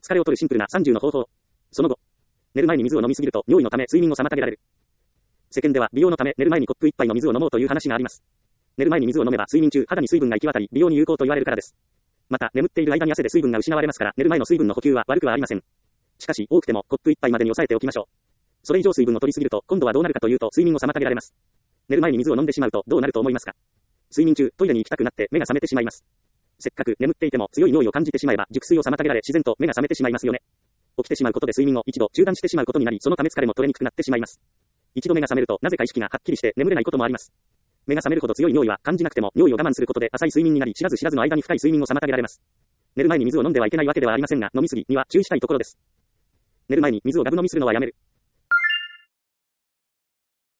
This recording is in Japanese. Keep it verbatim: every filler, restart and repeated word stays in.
疲れを取るシンプルなさんじゅうの方法。その後、寝る前に水を飲みすぎると尿意のため睡眠を妨げられる。世間では美容のため寝る前にコップ一杯の水を飲もうという話があります。寝る前に水を飲めば睡眠中肌に水分が行き渡り美容に有効と言われるからです。また眠っている間に汗で水分が失われますから寝る前の水分の補給は悪くはありません。しかし多くてもコップ一杯までに抑えておきましょう。それ以上水分を取りすぎると今度はどうなるかというと睡眠を妨げられます。寝る前に水を飲んでしまうとどうなると思いますか？睡眠中トイレに行きたくなって目が覚めてしまいます。せっかく眠っていても強い尿意を感じてしまえば熟睡を妨げられ自然と目が覚めてしまいますよね。起きてしまうことで睡眠を一度中断してしまうことになりそのため疲れも取れにくくなってしまいます。一度目が覚めるとなぜか意識がはっきりして眠れないこともあります。目が覚めるほど強い尿意は感じなくても尿意を我慢することで浅い睡眠になり知らず知らずの間に深い睡眠を妨げられます。寝る前に水を飲んではいけないわけではありませんが飲みすぎには注意したいところです。寝る前に水をガブ飲みするのはやめる。